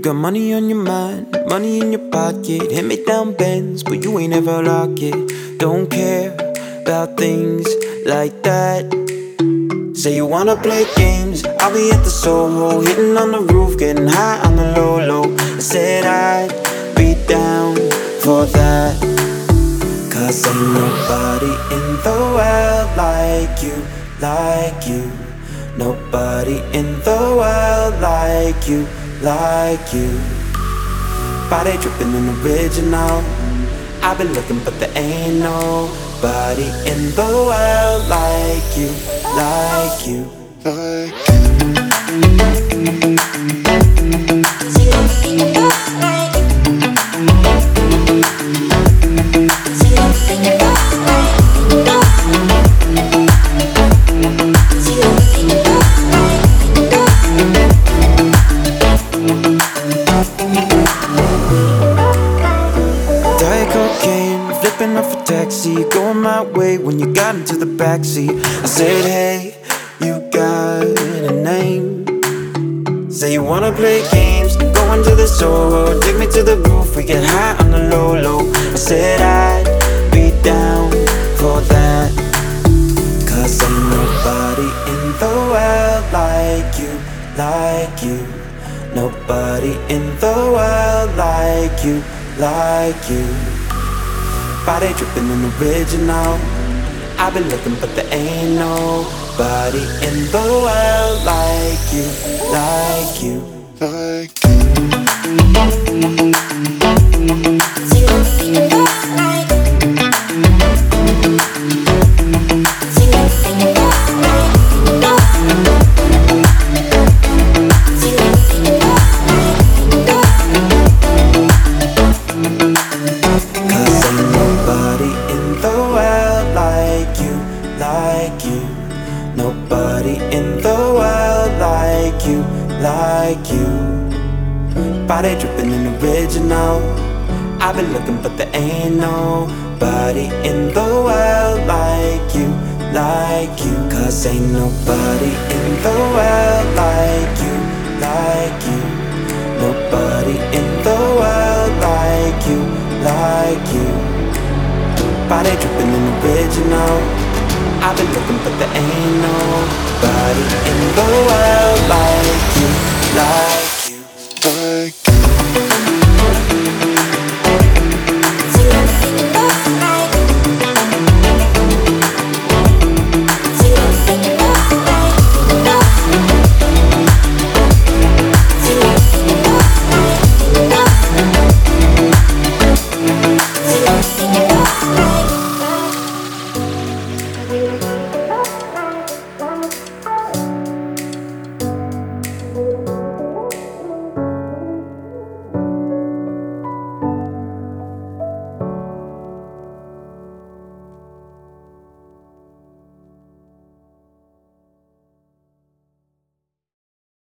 got money on your mind, money in your pocket. Hit me down Benz, but you ain't ever lock it. Don't care about things like that. Say you wanna play games, I'll be at the Soho, hitting on the roof, getting high on the low. I said I'd be down for that. Cause ain't nobody in the world like you, like you. Nobody in the world like you, like you. Body dripping in original. I've been looking but there ain't nobody in the world like you, like you, like flipping off a taxi, going my way when you got into the backseat. I said, hey, you got a name. Say you wanna play games, going to the Soho, take me to the roof, we get high on the low. I said I'd be down for that. Cause ain't nobody in the world like you, like you. Nobody in the world like you, like you. Body dripping in original. I've been looking but there ain't nobody in the world like you, like you, like nobody in the world like you, like you. Body dripping in original. I've been looking but there ain't nobody in the world like you, like you. Cause ain't nobody in the world like you, like you. Nobody in the world like you, like you. Body dripping in original. I've been looking but there ain't nobody in the world like you, like